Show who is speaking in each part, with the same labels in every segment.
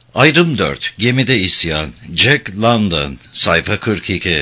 Speaker 1: Ayrım 4. Gemide isyan. Jack London. Sayfa 42.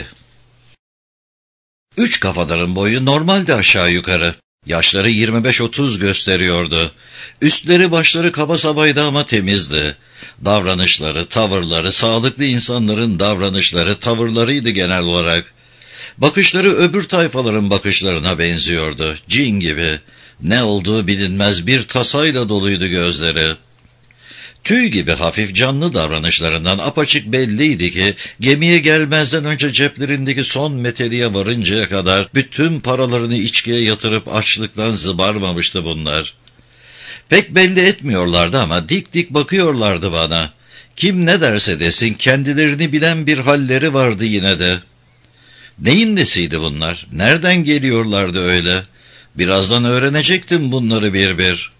Speaker 1: Üç kafadarın boyu normalde aşağı yukarı. Yaşları 25-30 gösteriyordu. Üstleri başları kaba sabaydı ama temizdi. Davranışları, tavırları, sağlıklı insanların davranışları, tavırlarıydı genel olarak. Bakışları öbür tayfaların bakışlarına benziyordu. Cin gibi. Ne olduğu bilinmez bir tasayla doluydu gözleri. Tüy gibi hafif canlı davranışlarından apaçık belliydi ki gemiye gelmezden önce ceplerindeki son meteliğe varıncaya kadar bütün paralarını içkiye yatırıp açlıktan zıbarmamıştı bunlar. Pek belli etmiyorlardı ama dik dik bakıyorlardı bana. Kim ne derse desin kendilerini bilen bir halleri vardı yine de. Neyin nesiydi bunlar? Nereden geliyorlardı öyle? Birazdan öğrenecektim bunları bir bir.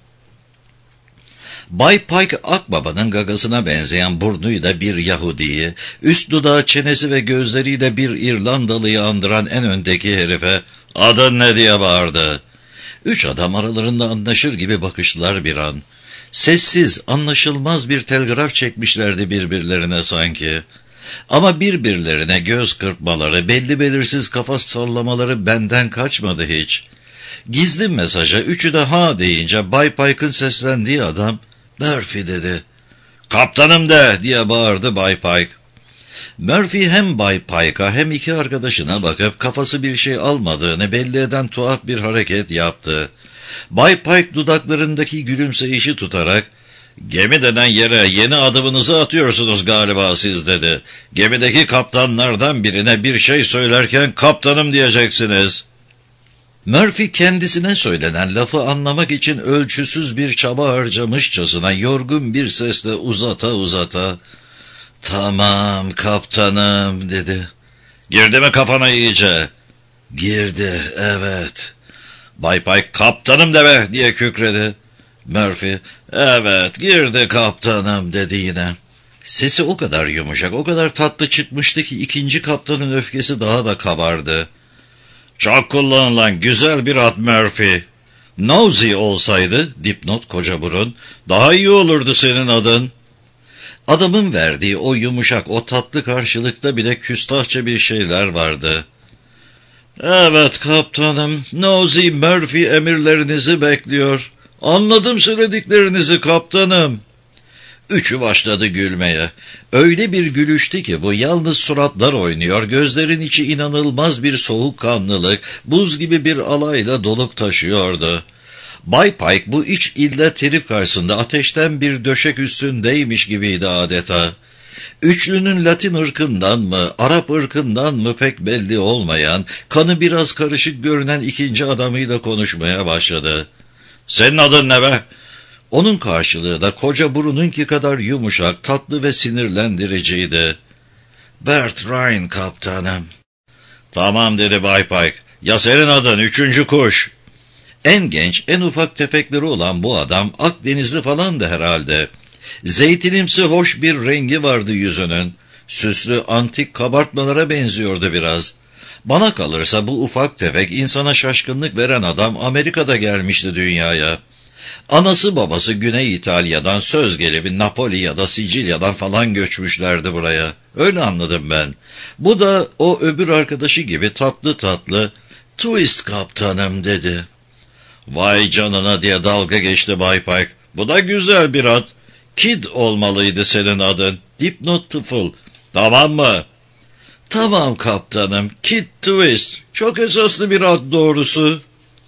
Speaker 1: Bay Pike Akbaba'nın gagasına benzeyen burnuyla bir Yahudi'yi, üst dudağı, çenesi ve gözleriyle bir İrlandalı'yı andıran en öndeki herife "Adın ne?" diye bağırdı. Üç adam aralarında anlaşır gibi bakıştılar bir an. Sessiz, anlaşılmaz bir telgraf çekmişlerdi birbirlerine sanki. Ama birbirlerine göz kırpmaları, belli belirsiz kafa sallamaları benden kaçmadı hiç. Gizli mesaja üçü de ha deyince Bay Pike'ın seslendiği adam "Murphy" dedi. "Kaptanım de!" diye bağırdı Bay Pike. Murphy hem Bay Pike'a hem iki arkadaşına bakıp kafası bir şey almadığını belli eden tuhaf bir hareket yaptı. Bay Pike dudaklarındaki gülümseyişi tutarak "Gemi denen yere yeni adımınızı atıyorsunuz galiba siz" dedi. "Gemideki kaptanlardan birine bir şey söylerken kaptanım diyeceksiniz." Murphy kendisine söylenen lafı anlamak için ölçüsüz bir çaba harcamışçasına yorgun bir sesle uzata uzata "Tamam kaptanım" dedi. "Girdi mi kafana iyice?" "Girdi, evet." Bay Pike "Kaptanım de be!" diye kükredi. Murphy "Evet, girdi kaptanım" dedi yine. Sesi o kadar yumuşak, o kadar tatlı çıkmıştı ki ikinci kaptanın öfkesi daha da kabardı. "Çok kullanılan güzel bir ad Murphy. Nosey olsaydı," dipnot koca burun, "daha iyi olurdu senin adın." Adamın verdiği o yumuşak, o tatlı karşılıkta bile küstahça bir şeyler vardı. "Evet kaptanım, Nosey Murphy emirlerinizi bekliyor. Anladım söylediklerinizi kaptanım." Üçü başladı gülmeye. Öyle bir gülüştü ki bu yalnız suratlar oynuyor, gözlerin içi inanılmaz bir soğukkanlılık, buz gibi bir alayla dolup taşıyordu. Bay Pike bu iç illet herif karşısında ateşten bir döşek üstündeymiş gibiydi adeta. Üçlünün Latin ırkından mı, Arap ırkından mı pek belli olmayan, kanı biraz karışık görünen ikinci adamıyla konuşmaya başladı. "Senin adın ne be?" Onun karşılığı da koca burununki kadar yumuşak, tatlı ve sinirlendiriciydi. "Bert Ryan kaptanım." "Tamam" dedi Bay Pike. "Ya senin adın üçüncü kuş?" En genç, en ufak tefekleri olan bu adam Akdenizli falandı herhalde. Zeytinimsi hoş bir rengi vardı yüzünün. Süslü antik kabartmalara benziyordu biraz. Bana kalırsa bu ufak tefek insana şaşkınlık veren adam Amerika'da gelmişti dünyaya. Anası babası Güney İtalya'dan söz gelimi Napoli ya da Sicilya'dan falan göçmüşlerdi buraya. Öyle anladım ben. Bu da o öbür arkadaşı gibi tatlı tatlı "Twist kaptanım" dedi. "Vay canına" diye dalga geçti Bay Pike. "Bu da güzel bir ad. Kid olmalıydı senin adın. Dipnot tıfıl. Tamam mı?" "Tamam kaptanım. Kid Twist. Çok esaslı bir ad doğrusu."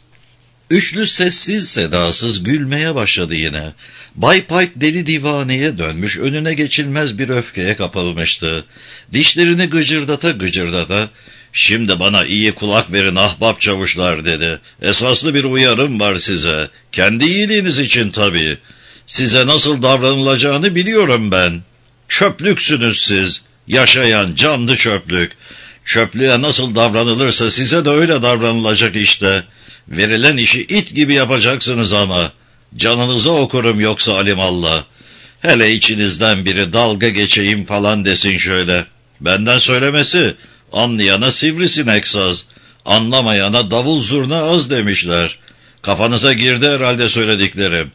Speaker 1: Üçlü sessiz sedasız gülmeye başladı yine. Bay Pike deli divaneye dönmüş, önüne geçilmez bir öfkeye kapılmıştı. Dişlerini gıcırdata gıcırdata "Şimdi bana iyi kulak verin ahbap çavuşlar" dedi. "Esaslı bir uyarım var size. Kendi iyiliğiniz için tabii. Size nasıl davranılacağını biliyorum ben. Çöplüksünüz siz. Yaşayan canlı çöplük. Çöplüğe nasıl davranılırsa size de öyle davranılacak işte. Verilen işi it gibi yapacaksınız ama. Canınıza okurum yoksa alimallah. Hele içinizden biri dalga geçeyim falan desin şöyle. Benden söylemesi, anlayana sivrisinek saz, anlamayana davul zurna az demişler. Kafanıza girdi herhalde söylediklerim.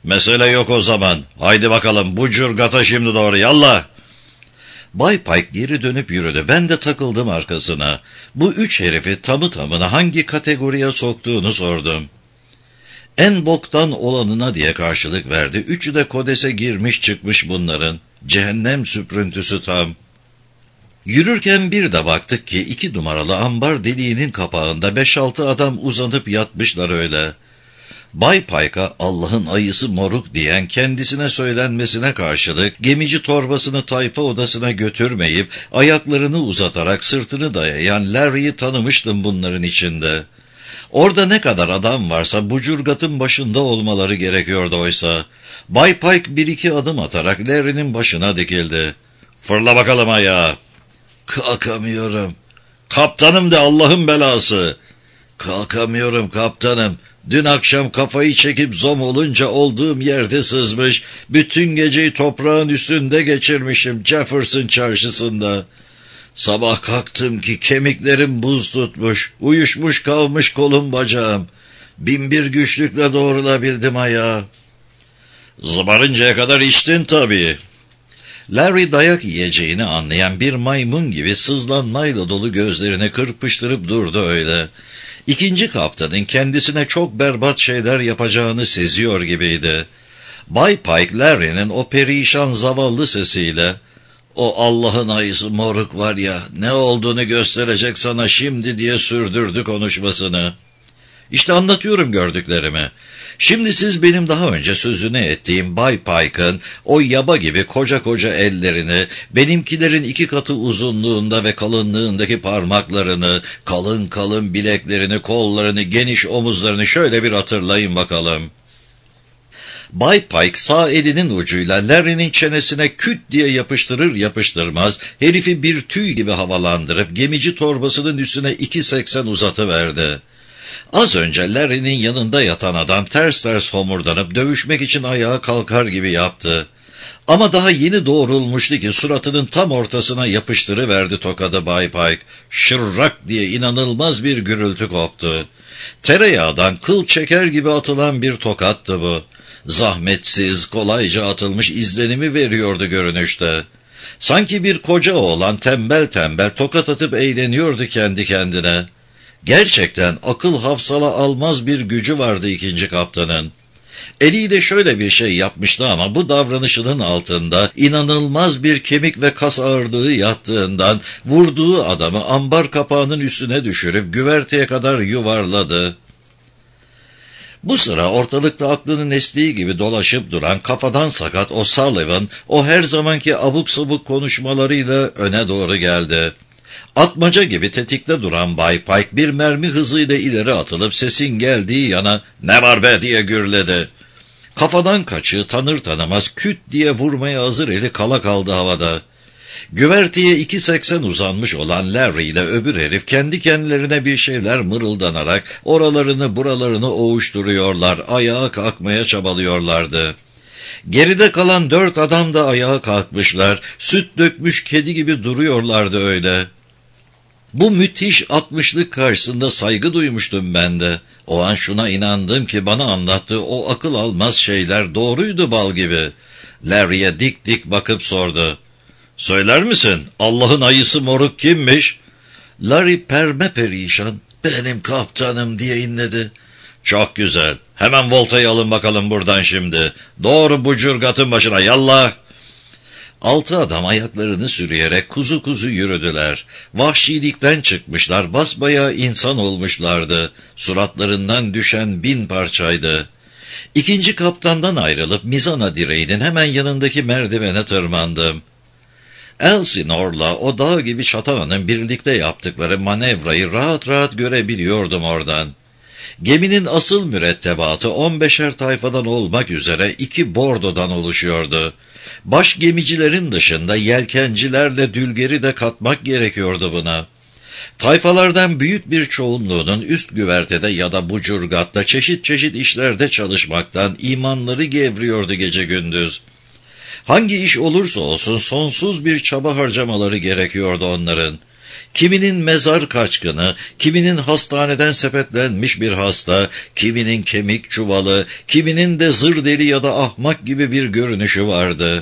Speaker 1: Mesele yok o zaman. Haydi bakalım bu cürgata şimdi doğru, yallah. Bay Pike geri dönüp yürüdü. Ben de takıldım arkasına. Bu üç herifi tamı tamına hangi kategoriye soktuğunu sordum. En boktan olanına diye karşılık verdi. Üçü de kodese girmiş çıkmış bunların. Cehennem süprüntüsü tam. Yürürken bir de baktık ki 2 numaralı ambar deliğinin kapağında 5-6 adam uzanıp yatmışlar öyle. Bay Pike'a Allah'ın ayısı moruk diyen kendisine söylenmesine karşılık gemici torbasını tayfa odasına götürmeyip ayaklarını uzatarak sırtını dayayan Larry'i tanımıştım bunların içinde. Orada ne kadar adam varsa bucurgatın başında olmaları gerekiyordu oysa. Bay Pike 1-2 adım atarak Larry'nin başına dikildi. Fırla bakalım ayağa. Kalkamıyorum. Kaptanım de Allah'ın belası. Kalkamıyorum kaptanım. Dün akşam kafayı çekip zom olunca olduğum yerde sızmış. Bütün geceyi toprağın üstünde geçirmişim Jefferson çarşısında. Sabah kalktım ki kemiklerim buz tutmuş. Uyuşmuş kalmış kolum bacağım. 1001 güçlükle doğrulabildim ayağa. Zıbarıncaya kadar içtin tabii. Larry dayak yiyeceğini anlayan bir maymun gibi sızlanmayla dolu gözlerini kırpıştırıp durdu öyle. İkinci kaptanın kendisine çok berbat şeyler yapacağını seziyor gibiydi. Bay Pike, Larry'nin o perişan zavallı sesiyle, "O Allah'ın ayısı moruk var ya, ne olduğunu gösterecek sana şimdi" diye sürdürdü konuşmasını. İşte anlatıyorum gördüklerimi. Şimdi siz benim daha önce sözünü ettiğim Bay Pike'ın o yaba gibi koca koca ellerini, benimkilerin 2 katı uzunluğunda ve kalınlığındaki parmaklarını, kalın kalın bileklerini, kollarını, geniş omuzlarını şöyle bir hatırlayın bakalım. Bay Pike sağ elinin ucuyla Larry'nin çenesine küt diye yapıştırır yapıştırmaz herifi bir tüy gibi havalandırıp gemici torbasının üstüne 2.80 uzatıverdi. Az önce Larry'nin yanında yatan adam ters ters homurdanıp dövüşmek için ayağa kalkar gibi yaptı. Ama daha yeni doğrulmuştu ki suratının tam ortasına yapıştırıverdi tokadı Bay Pike. Şırrak diye inanılmaz bir gürültü koptu. Tereyağdan kıl çeker gibi atılan bir tokattı bu. Zahmetsiz, kolayca atılmış izlenimi veriyordu görünüşte. Sanki bir koca oğlan tembel tembel tokat atıp eğleniyordu kendi kendine. Gerçekten akıl hafsala almaz bir gücü vardı ikinci kaptanın. Eliyle şöyle bir şey yapmıştı ama bu davranışının altında inanılmaz bir kemik ve kas ağırlığı yattığından vurduğu adamı ambar kapağının üstüne düşürüp güverteye kadar yuvarladı. Bu sıra ortalıkta aklının estiği gibi dolaşıp duran kafadan sakat o Sullivan, o her zamanki abuk sabuk konuşmalarıyla öne doğru geldi. Atmaca gibi tetikte duran Bay Pike bir mermi hızıyla ileri atılıp sesin geldiği yana "Ne var be?" diye gürledi. Kafadan kaçığı tanır tanımaz küt diye vurmaya hazır eli kala kaldı havada. Güverteye 2.80 uzanmış olan Larry ile öbür herif kendi kendilerine bir şeyler mırıldanarak oralarını buralarını ovuşturuyorlar, ayağa kalkmaya çabalıyorlardı. Geride kalan 4 adam da ayağa kalkmışlar, süt dökmüş kedi gibi duruyorlardı öyle. Bu müthiş 60'lık karşısında saygı duymuştum ben de. O an şuna inandım ki bana anlattığı o akıl almaz şeyler doğruydu bal gibi. Larry'e dik dik bakıp sordu. "Söyler misin? Allah'ın ayısı moruk kimmiş?" Larry perme perişan, "Benim kaptanım" diye inledi. "Çok güzel. Hemen voltayı alın bakalım buradan şimdi. Doğru bucurgatın başına, yallah." 6 adam ayaklarını sürüyerek kuzu kuzu yürüdüler. Vahşilikten çıkmışlar, basbayağı insan olmuşlardı. Suratlarından düşen 1000 parçaydı. İkinci kaptandan ayrılıp mizana direğinin hemen yanındaki merdivene tırmandım. Elsinore'la o dağ gibi çatanın birlikte yaptıkları manevrayı rahat rahat görebiliyordum oradan. Geminin asıl mürettebatı 15'er tayfadan olmak üzere 2 bordodan oluşuyordu. Baş gemicilerin dışında yelkencilerle dülgeri de katmak gerekiyordu buna. Tayfalardan büyük bir çoğunluğunun üst güvertede ya da bucurgatta çeşit çeşit işlerde çalışmaktan imanları gevriyordu gece gündüz. Hangi iş olursa olsun sonsuz bir çaba harcamaları gerekiyordu onların. Kiminin mezar kaçkını, kiminin hastaneden sepetlenmiş bir hasta, kiminin kemik çuvalı, kiminin de zır deli ya da ahmak gibi bir görünüşü vardı.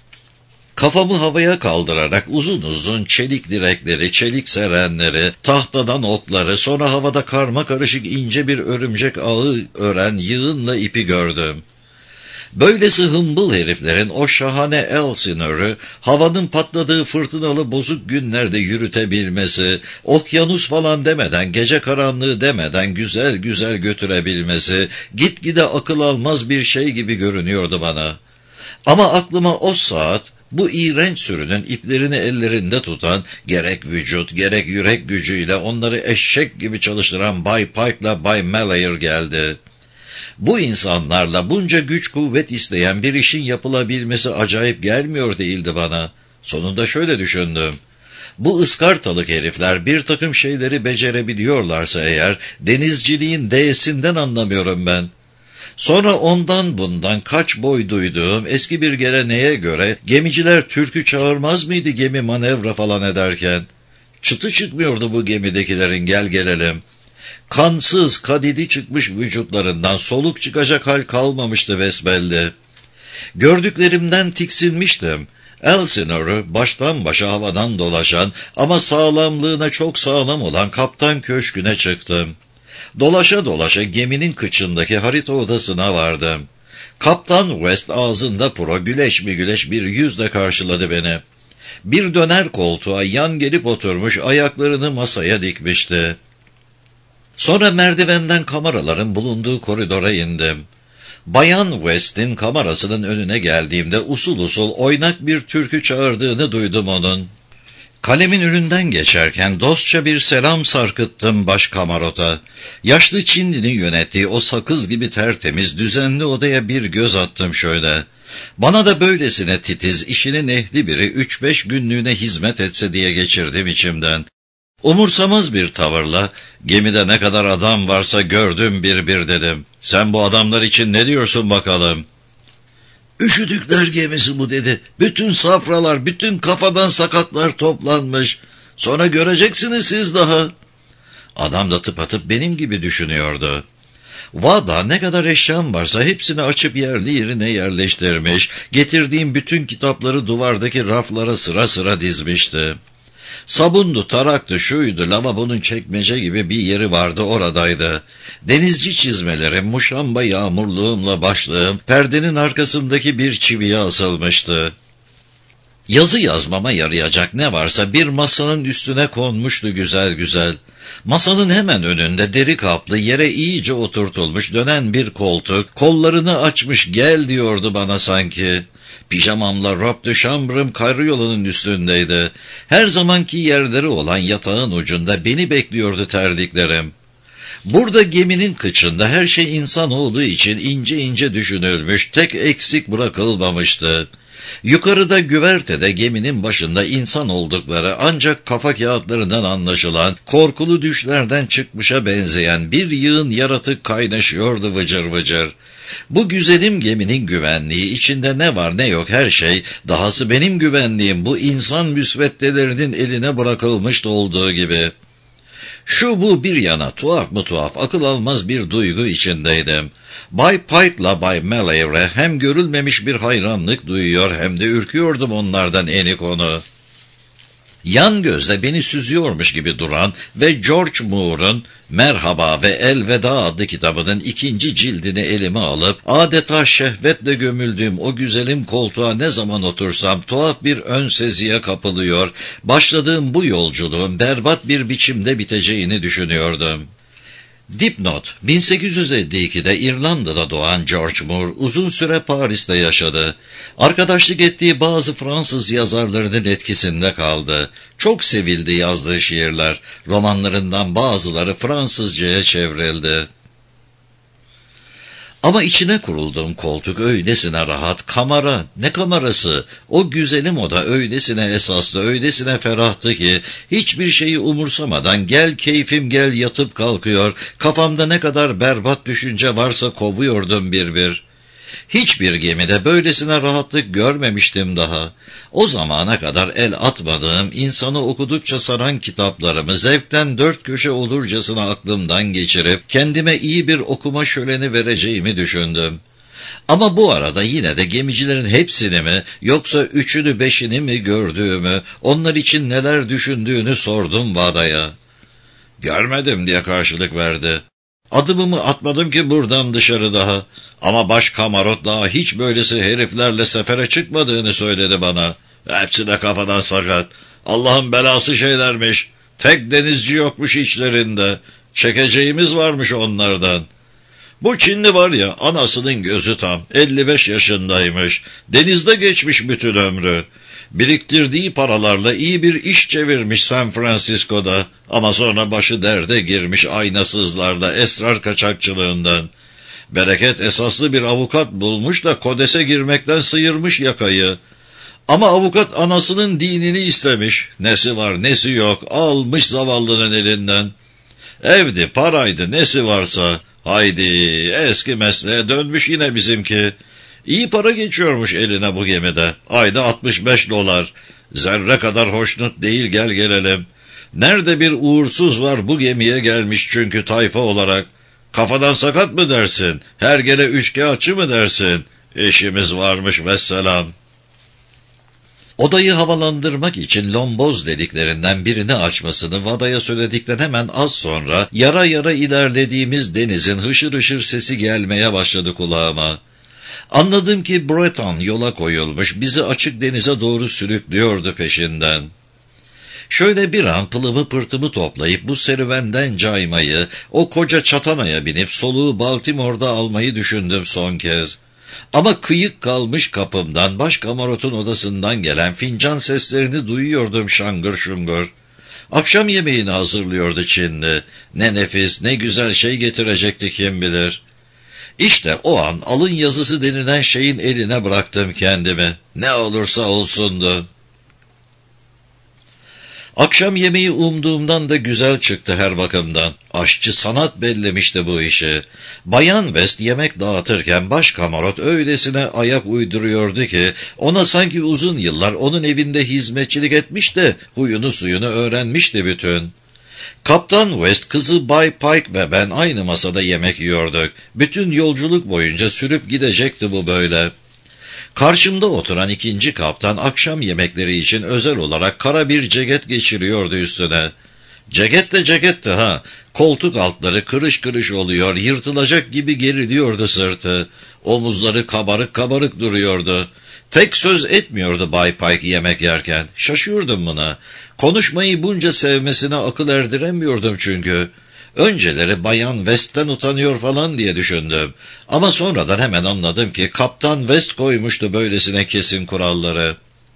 Speaker 1: Kafamı havaya kaldırarak uzun uzun çelik direkleri, çelik serenleri, tahtadan okları, sonra havada karma karışık ince bir örümcek ağı ören yığınla ipi gördüm. Böylesi hımbıl heriflerin o şahane Elsinore'u havanın patladığı fırtınalı bozuk günlerde yürütebilmesi, okyanus falan demeden, gece karanlığı demeden güzel güzel götürebilmesi, gitgide akıl almaz bir şey gibi görünüyordu bana. Ama aklıma o saat, bu iğrenç sürünün iplerini ellerinde tutan, gerek vücut gerek yürek gücüyle onları eşek gibi çalıştıran Bay Pike'la Bay Malayer geldi. Bu insanlarla bunca güç kuvvet isteyen bir işin yapılabilmesi acayip gelmiyor değildi bana. Sonunda şöyle düşündüm. Bu ıskartalık herifler bir takım şeyleri becerebiliyorlarsa eğer, denizciliğin D'sinden anlamıyorum ben. Sonra ondan bundan kaç boy duyduğum eski bir geleneğe göre gemiciler türkü çağırmaz mıydı gemi manevra falan ederken? Çıtı çıkmıyordu bu gemidekilerin, gel gelelim. Kansız, kadidi çıkmış vücutlarından soluk çıkacak hal kalmamıştı besbelli. Gördüklerimden tiksinmiştim. Elsinore'u baştan başa havadan dolaşan ama sağlamlığına çok sağlam olan kaptan köşküne çıktım. Dolaşa dolaşa geminin kıçındaki harita odasına vardım. Kaptan West ağzında puro güleş mi güleş bir yüzle karşıladı beni. Bir döner koltuğa yan gelip oturmuş, ayaklarını masaya dikmişti. Sonra merdivenden kameraların bulunduğu koridora indim. Bayan West'in kamerasının önüne geldiğimde usul usul oynak bir türkü çağırdığını duydum onun. Kalemin önünden geçerken dostça bir selam sarkıttım baş kamarota. Yaşlı Çinli'nin yönettiği o sakız gibi tertemiz, düzenli odaya bir göz attım şöyle. Bana da böylesine titiz, işinin ehli biri 3-5 günlüğüne hizmet etse diye geçirdim içimden. Umursamaz bir tavırla, gemide ne kadar adam varsa gördüm bir dedim. Sen bu adamlar için ne diyorsun bakalım? Üşüdükler gemisi bu dedi. Bütün safralar, bütün kafadan sakatlar toplanmış. Sonra göreceksiniz siz daha. Adam da tıpatıp benim gibi düşünüyordu. Vada ne kadar eşyam varsa hepsini açıp yerli yerine yerleştirmiş, getirdiğim bütün kitapları duvardaki raflara sıra sıra dizmişti. Sabundu, taraktı, şuydu, lavabonun çekmece gibi bir yeri vardı, oradaydı. Denizci çizmelerim, muşamba yağmurluğumla başlığım, perdenin arkasındaki bir çiviye asılmıştı. Yazı yazmama yarayacak ne varsa bir masanın üstüne konmuştu güzel güzel. Masanın hemen önünde deri kaplı, yere iyice oturtulmuş dönen bir koltuk, kollarını açmış gel diyordu bana sanki. Pijamamla robe de chambre'ım karyolanın üstündeydi. Her zamanki yerleri olan yatağın ucunda beni bekliyordu terliklerim. Burada geminin kıçında her şey insanoğlu için ince ince düşünülmüş, tek eksik bırakılmamıştı. Yukarıda güvertede geminin başında insan oldukları ancak kafa kağıtlarından anlaşılan, korkulu düşlerden çıkmışa benzeyen bir yığın yaratık kaynaşıyordu vıcır vıcır. Bu güzelim geminin güvenliği, içinde ne var ne yok her şey, dahası benim güvenliğim bu insan müsveddelerinin eline bırakılmıştı olduğu gibi. Şu bu bir yana tuhaf mı tuhaf, akıl almaz bir duygu içindeydim. Bay Pike'la Bay Malayer'e hem görülmemiş bir hayranlık duyuyor hem de ürküyordum onlardan eni konu. Yan gözle beni süzüyormuş gibi duran ve George Moore'un Merhaba ve Elveda adlı kitabının 2. cildini elime alıp adeta şehvetle gömüldüğüm o güzelim koltuğa ne zaman otursam tuhaf bir ön seziye kapılıyor, başladığım bu yolculuğun berbat bir biçimde biteceğini düşünüyordum. Dipnot: 1852'de İrlanda'da doğan George Moore uzun süre Paris'te yaşadı. Arkadaşlık ettiği bazı Fransız yazarlarının etkisinde kaldı. Çok sevildi yazdığı şiirler. Romanlarından bazıları Fransızcaya çevrildi. Ama içine kurulduğum koltuk öylesine rahat, kamera, ne kamerası, o güzelim oda öylesine esaslı, öylesine ferahtı ki, hiçbir şeyi umursamadan gel keyfim gel yatıp kalkıyor, kafamda ne kadar berbat düşünce varsa kovuyordum bir bir. Hiçbir gemide böylesine rahatlık görmemiştim daha. O zamana kadar el atmadığım, insanı okudukça saran kitaplarımı zevkten dört köşe olurcasına aklımdan geçirip kendime iyi bir okuma şöleni vereceğimi düşündüm. Ama bu arada yine de gemicilerin hepsini mi, yoksa üçünü beşini mi gördüğümü, onlar için neler düşündüğünü sordum Vada'ya. "Görmedim" diye karşılık verdi. "Adımımı atmadım ki buradan dışarı daha. Ama baş kamarot daha hiç böylesi heriflerle sefere çıkmadığını söyledi bana. Hepsi de kafadan sakat. Allah'ın belası şeylermiş. Tek denizci yokmuş içlerinde. Çekeceğimiz varmış onlardan. Bu Çinli var ya, anasının gözü tam. 55 yaşındaymış. Denizde geçmiş bütün ömrü. Biriktirdiği paralarla iyi bir iş çevirmiş San Francisco'da. Ama sonra başı derde girmiş aynasızlarla, esrar kaçakçılığından. Bereket esaslı bir avukat bulmuş da kodese girmekten sıyırmış yakayı. Ama avukat anasının dinini istemiş. Nesi var nesi yok almış zavallının elinden. Evdi, paraydı, nesi varsa. Haydi, eski mesleğe dönmüş yine bizimki. İyi para geçiyormuş eline bu gemide. Ayda $65. Zerre kadar hoşnut değil, gel gelelim. Nerede bir uğursuz var bu gemiye gelmiş çünkü tayfa olarak. Kafadan sakat mı dersin? Her gele üçkağıtçı mı dersin? İşimiz varmış vesselam. Odayı havalandırmak için lomboz deliklerinden birini açmasını Vada'ya söyledikten hemen az sonra yara yara ilerlediğimiz denizin hışır hışır sesi gelmeye başladı kulağıma. Anladım ki Breton yola koyulmuş, bizi açık denize doğru sürüklüyordu peşinden. Şöyle bir an pılımı pırtımı toplayıp bu serüvenden caymayı, o koca çatanaya binip soluğu Baltimore'da almayı düşündüm son kez. Ama kıyık kalmış kapımdan, baş kamarotun odasından gelen fincan seslerini duyuyordum şangır şungur. Akşam yemeğini hazırlıyordu Çinli. Ne nefis, ne güzel şey getirecekti kim bilir. İşte o an alın yazısı denilen şeyin eline bıraktım kendimi. Ne olursa olsundu. Akşam yemeği umduğumdan da güzel çıktı her bakımdan. Aşçı sanat bellemişti bu işi. Bayan West yemek dağıtırken baş kamarot öylesine ayak uyduruyordu ki ona sanki uzun yıllar onun evinde hizmetçilik etmiş de huyunu suyunu öğrenmişti bütün. Kaptan West, kızı Bay Pike ve ben aynı masada yemek yiyorduk. Bütün yolculuk boyunca sürüp gidecekti bu böyle. Karşımda oturan ikinci kaptan akşam yemekleri için özel olarak kara bir ceket geçiriyordu üstüne. Ceket de ceketti ha. Koltuk altları kırış kırış oluyor, yırtılacak gibi geriliyordu sırtı. Omuzları kabarık kabarık duruyordu. Tek söz etmiyordu Bay Pike yemek yerken. Şaşıyordum buna. Konuşmayı bunca sevmesine akıl erdiremiyordum çünkü. Önceleri Bayan West'ten utanıyor falan diye düşündüm. Ama sonradan hemen anladım ki Kaptan West koymuştu böylesine kesin kuralları.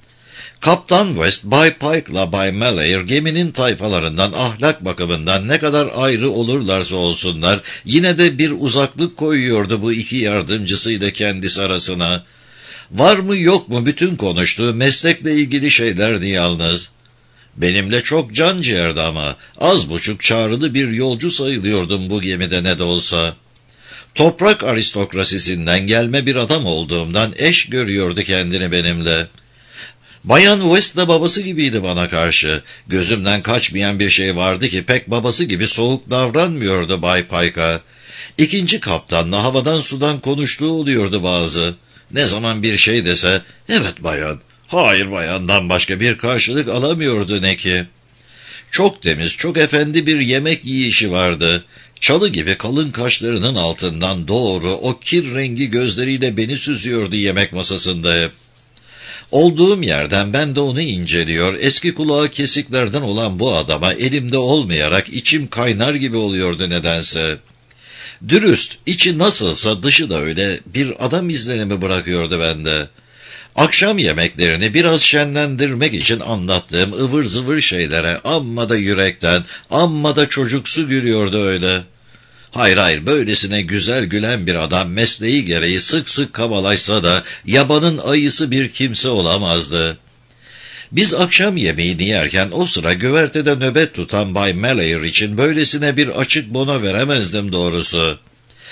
Speaker 1: Kaptan West, Bay Pike'la Bay Malayer geminin tayfalarından ahlak bakımından ne kadar ayrı olurlarsa olsunlar, yine de bir uzaklık koyuyordu bu iki yardımcısıyla kendisi arasına. Var mı yok mu bütün konuştuğu meslekle ilgili şeylerdi yalnız. Benimle çok can ciğerdi ama az buçuk çağrılı bir yolcu sayılıyordum bu gemide ne de olsa. Toprak aristokrasisinden gelme bir adam olduğumdan eş görüyordu kendini benimle. Bayan West de babası gibiydi bana karşı. Gözümden kaçmayan bir şey vardı ki pek babası gibi soğuk davranmıyordu Bay Pike'a. İkinci kaptanla havadan sudan konuştuğu oluyordu bazı. Ne zaman bir şey dese, evet bayan, hayır bayandan başka bir karşılık alamıyordu ne ki. Çok temiz, çok efendi bir yemek yiyişi vardı. Çalı gibi kalın kaşlarının altından doğru o kir rengi gözleriyle beni süzüyordu yemek masasında hep. Olduğum yerden ben de onu inceliyor, eski kulağı kesiklerden olan bu adama elimde olmayarak içim kaynar gibi oluyordu nedense. Dürüst, içi nasılsa dışı da öyle bir adam izlenimi bırakıyordu bende. Akşam yemeklerini biraz şenlendirmek için anlattığım ıvır zıvır şeylere amma da yürekten, amma da çocuksu gülüyordu öyle. Hayır, böylesine güzel gülen bir adam mesleği gereği sık sık kabalaşsa da yabanın ayısı bir kimse olamazdı. Biz akşam yemeğini yerken o sıra güvertede nöbet tutan Bay Malayer için böylesine bir açık bono veremezdim doğrusu.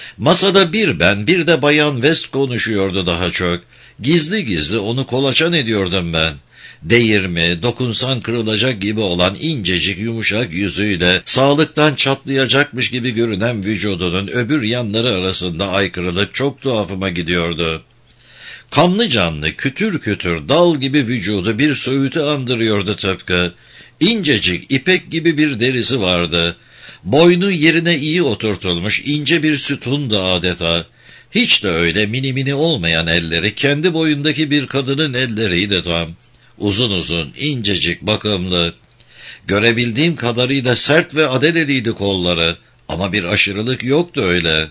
Speaker 1: Masada bir ben, bir de Bayan West konuşuyordu daha çok. Gizli gizli onu kolaçan ediyordum ben. Değirmi, dokunsan kırılacak gibi olan incecik yumuşak yüzüyle sağlıktan çatlayacakmış gibi görünen vücudunun öbür yanları arasında aykırılık çok tuhafıma gidiyordu. Kanlı canlı, kütür kütür, dal gibi vücudu bir söğütü andırıyordu tıpkı. İncecik, ipek gibi bir derisi vardı. Boynu yerine iyi oturtulmuş ince bir sütundu adeta. Hiç de öyle mini mini olmayan elleri kendi boyundaki bir kadının elleriydi tam. Uzun uzun, incecik, bakımlı. Görebildiğim kadarıyla sert ve adeleliydi kolları. Ama bir aşırılık yoktu öyle.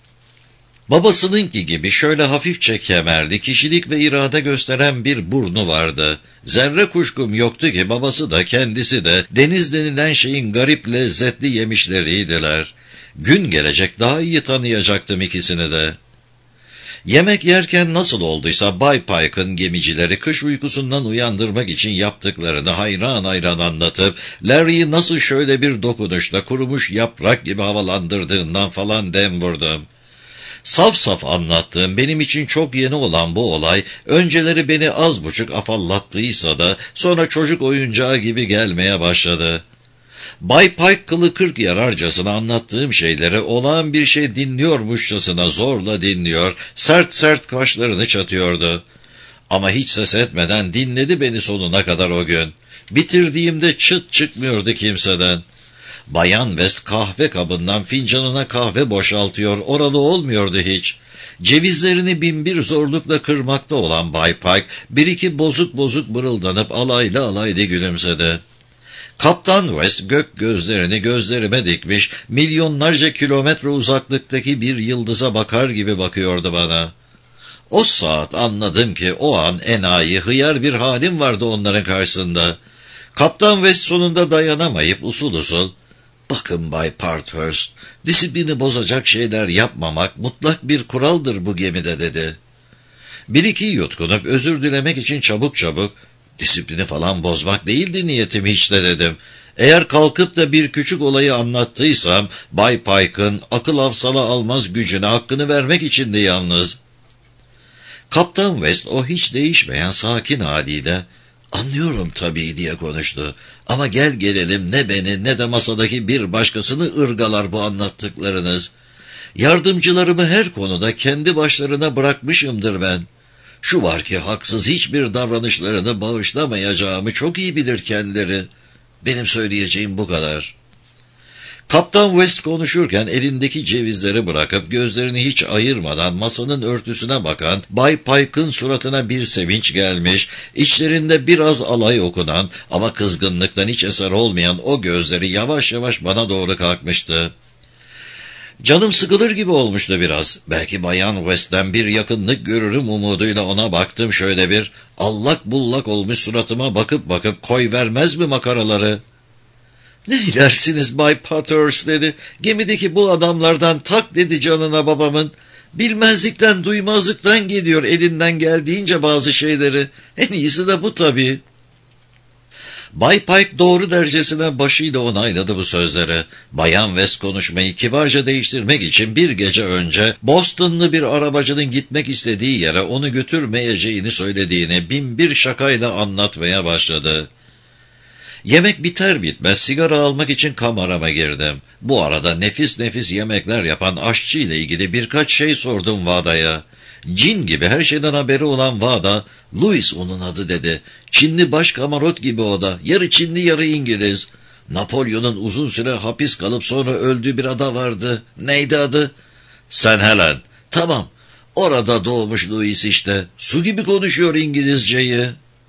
Speaker 1: Babasınınki gibi şöyle hafifçe kemerli, kişilik ve irade gösteren bir burnu vardı. Zerre kuşkum yoktu ki babası da kendisi de deniz denilen şeyin garip lezzetli yemişleriydiler. Gün gelecek daha iyi tanıyacaktım ikisini de. Yemek yerken nasıl olduysa Bay Pike'ın gemicileri kış uykusundan uyandırmak için yaptıklarını hayran hayran anlatıp, Larry'i nasıl şöyle bir dokunuşla kurumuş yaprak gibi havalandırdığından falan dem vurdum. Saf saf anlattığım, benim için çok yeni olan bu olay, önceleri beni az buçuk afallattıysa da sonra çocuk oyuncağı gibi gelmeye başladı. Bay Pike kılı kırk yararcasına anlattığım şeyleri olağan bir şey dinliyormuşçasına zorla dinliyor, sert sert kaşlarını çatıyordu. Ama hiç ses etmeden dinledi beni sonuna kadar o gün. Bitirdiğimde çıt çıkmıyordu kimseden. Bayan West kahve kabından fincanına kahve boşaltıyor, oralı olmuyordu hiç. Cevizlerini binbir zorlukla kırmakta olan Bay Pike, bir iki bozuk bozuk mırıldanıp alaylı alaylı gülümsedi. Kaptan West gök gözlerini gözlerime dikmiş, milyonlarca kilometre uzaklıktaki bir yıldıza bakar gibi bakıyordu bana. O saat anladım ki o an enayi, hıyar bir halim vardı onların karşısında. Kaptan West sonunda dayanamayıp usul usul, "Bakın Bay Parkhurst, disiplini bozacak şeyler yapmamak mutlak bir kuraldır bu gemide," dedi. Bir iki yutkunup özür dilemek için çabuk çabuk, "Disiplini falan bozmak değildi niyetim hiç de," dedim. Eğer kalkıp da bir küçük olayı anlattıysam, Bay Pike'ın akıl hafsala almaz gücüne hakkını vermek içindi yalnız. Kaptan West o hiç değişmeyen sakin haliyle, "Anlıyorum tabii," diye konuştu. "Ama gel gelelim ne beni ne de masadaki bir başkasını ırgalar bu anlattıklarınız. Yardımcılarımı her konuda kendi başlarına bırakmışımdır ben. Şu var ki haksız hiçbir davranışlarını bağışlamayacağımı çok iyi bilir kendileri. Benim söyleyeceğim bu kadar." Kaptan West konuşurken elindeki cevizleri bırakıp gözlerini hiç ayırmadan masanın örtüsüne bakan Bay Pike'ın suratına bir sevinç gelmiş, içlerinde biraz alay okunan ama kızgınlıktan hiç eser olmayan o gözleri yavaş yavaş bana doğru kalkmıştı. Canım sıkılır gibi olmuştu biraz. Belki Bayan West'ten bir yakınlık görürüm umuduyla ona baktım şöyle bir. Allak bullak olmuş suratıma bakıp bakıp koy vermez mi makaraları? "Ne dersiniz Bay Parkhurst," dedi. "Gemideki bu adamlardan tak dedi canına babamın. Bilmezlikten duymazlıktan gidiyor elinden geldiğince bazı şeyleri. En iyisi de bu tabii." Bay Pike doğru dercesine başıyla onayladı bu sözleri. Bayan West konuşmayı kibarca değiştirmek için bir gece önce Boston'lı bir arabacının gitmek istediği yere onu götürmeyeceğini söylediğini binbir şakayla anlatmaya başladı. Yemek biter bitmez sigara almak için kamerama girdim. Bu arada nefis nefis yemekler yapan aşçı ile ilgili birkaç şey sordum Vada'ya. Cin gibi her şeyden haberi olan Vada, "Louis onun adı," dedi. "Çinli başkamarot gibi o da. Yarı Çinli yarı İngiliz. Napolyon'un uzun süre hapis kalıp sonra öldüğü bir ada vardı. Neydi adı?" "St. Helen." "Tamam. Orada doğmuş Louis işte. Su gibi konuşuyor İngilizceyi."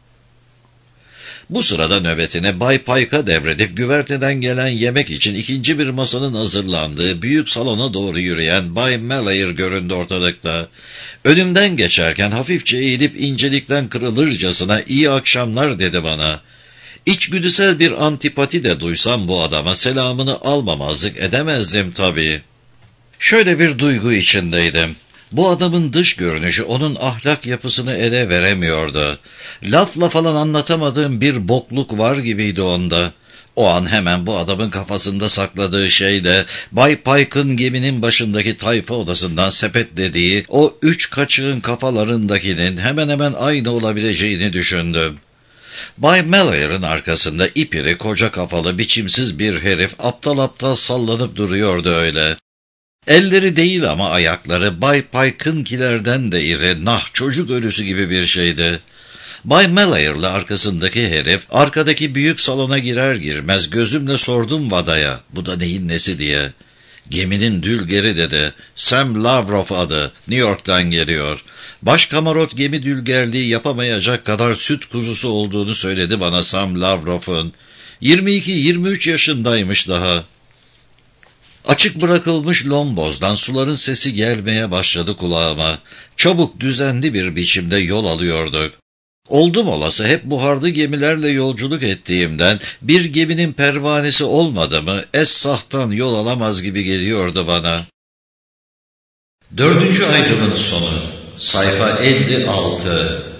Speaker 1: Bu sırada nöbetine Bay Pike'a devredip güverteden gelen yemek için ikinci bir masanın hazırlandığı büyük salona doğru yürüyen Bay Mallayer göründü ortalıkta. Önümden geçerken hafifçe eğilip incelikten kırılırcasına "İyi akşamlar," dedi bana. İçgüdüsel bir antipati de duysam bu adama selamını almamazlık edemezdim tabii. Şöyle bir duygu içindeydim. Bu adamın dış görünüşü onun ahlak yapısını ele veremiyordu. Lafla falan anlatamadığım bir bokluk var gibiydi onda. O an hemen bu adamın kafasında sakladığı şeyle Bay Pike'ın geminin başındaki tayfa odasından sepetlediği o 3 kaçığın kafalarındakinin hemen hemen aynı olabileceğini düşündüm. Bay Mallory'ın arkasında ipiri koca kafalı biçimsiz bir herif aptal aptal sallanıp duruyordu öyle. Elleri değil ama ayakları Bay Pike'ınkilerden de iri, çocuk ölüsü gibi bir şeydi. Bay Mallory'la arkasındaki herif, arkadaki büyük salona girer girmez gözümle sordum Vada'ya, bu da neyin nesi diye. Geminin dülgeri dedi, Sam Lavrov adı, New York'tan geliyor. Başkamarot gemi dülgerliği yapamayacak kadar süt kuzusu olduğunu söyledi bana Sam Lavrov'un. 22-23 yaşındaymış daha. Açık bırakılmış lombozdan suların sesi gelmeye başladı kulağıma. Çabuk düzenli bir biçimde yol alıyorduk. Oldum olası hep buharlı gemilerle yolculuk ettiğimden bir geminin pervanesi olmadı mı es-sahtan yol alamaz gibi geliyordu bana. 4. aydının sonu, sayfa 56.